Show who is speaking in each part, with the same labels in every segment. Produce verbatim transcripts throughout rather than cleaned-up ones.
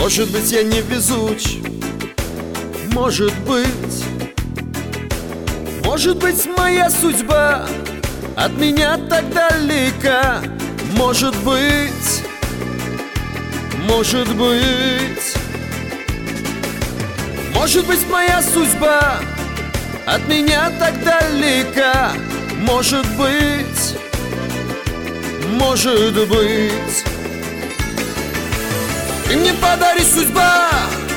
Speaker 1: Может быть, я не везуч, может быть, может быть, моя судьба от меня так далека. Может быть, может быть, может быть, моя судьба от меня так далека. Может быть, может быть, ты мне подари, судьба,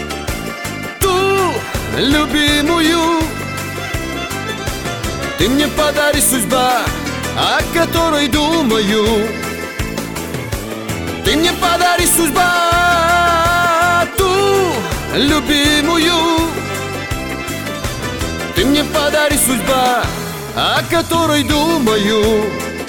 Speaker 1: ту любимую. Ты мне подари, судьба, о которой думаю. Ты мне подари, судьба, ту любимую. Ты мне подари, судьба, о которой думаю.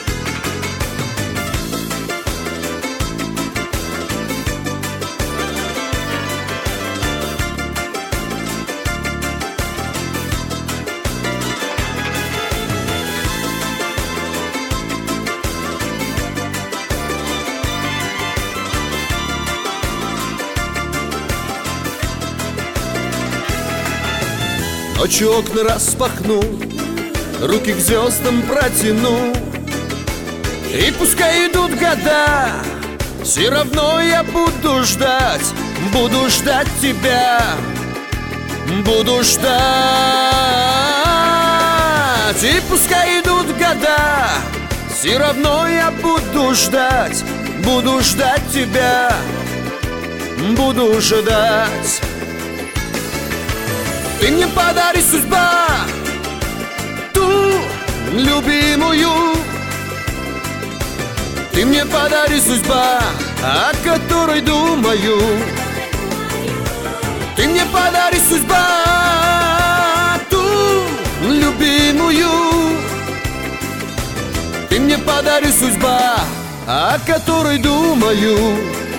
Speaker 1: Ночью окна распахну, руки к звездам протяну, и пускай идут года, все равно я буду ждать, буду ждать тебя, буду ждать. И пускай идут года, все равно я буду ждать, буду ждать тебя, буду ждать. Ты мне подари, судьба, ту любимую. Ты мне подари, судьба, о которой думаю. Ты мне подари, судьба, ту любимую. Ты мне подари, судьба, о которой думаю.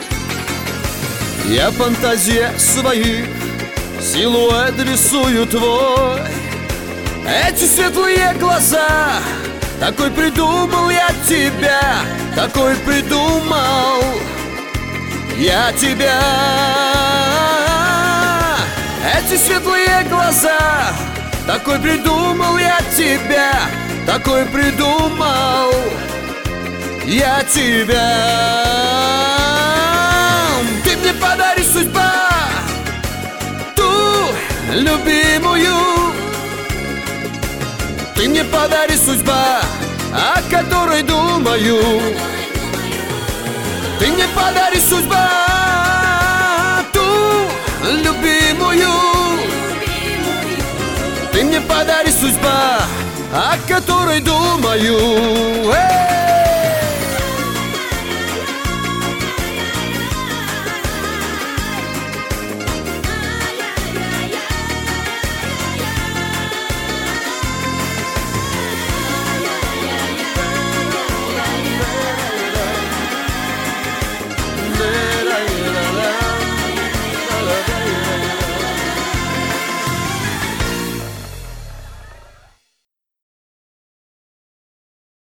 Speaker 1: Я фантазия своих силуэт рисую твой. Эти светлые глаза, такой придумал я тебя, такой придумал я тебя. Эти светлые глаза, такой придумал я тебя, такой придумал я тебя. Ты мне подари, судьба, любимую. Ты мне подари, судьба, о которой думаю. Ты мне подари, судьба, ту любимую. Ты мне подари, судьба, о которой думаю. Эй!